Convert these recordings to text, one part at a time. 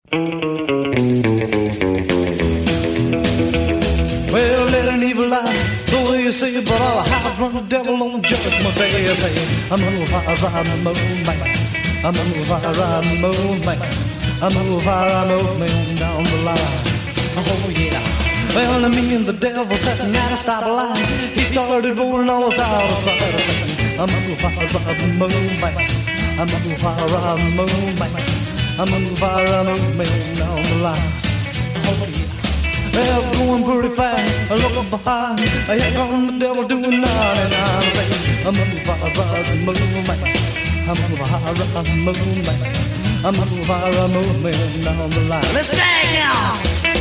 Well, let an evil lie, so they say, but I'll hide from the devil on judgment day. I say, I'm gonna fire, ride the moon, man. I'm gonna fire, ride the moon, man. I'm gonna fire, ride the moon down the line. Oh yeah. Well, me and the devil sat at a stoplight. He started rolling all us out of sight. I said, I'm gonna fire, ride the moon, man. I'm gonna fire, ride the moon, man. I'm gonna fire, ride the moon down the line. Oh yeah. Well, going pretty fast, I look behind. Here comes the devil doing 99. Saying, I'm gonna fire the moon, man. I'm gonna fire the moon, man. I'm gonna fire the moon, man, down the line. Let's drag now.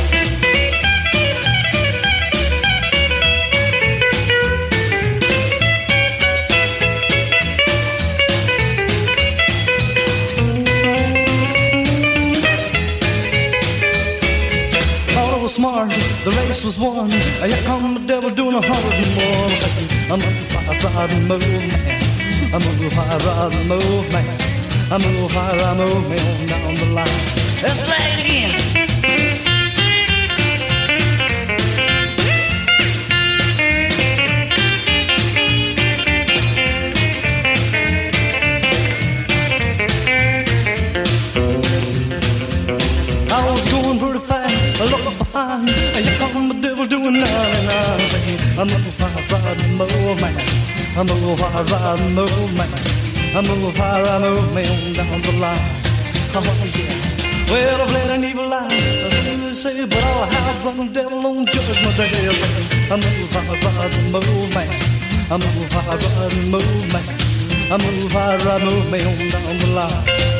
Was smart, the race was won. Here come the devil doing 101. I'm gonna fire the moon, man. I'm gonna fire the moon, man. I'm gonna fire the moon, man, down the line. Let's play it again. I was going pretty fast, I look behind. Here come the devil doing 99. Saying, I'm gonna fire the moon, man. I'm gonna fire the moon, man. I'm gonna fire the moon, man, down the line. Oh yeah. Well, I've let an evil lie, they say, but I'll hide from the devil on judgment day. Saying, I'm gonna fire the moon, man. I'm gonna fire the moon, man. I'm gonna fire the moon, man, down the line.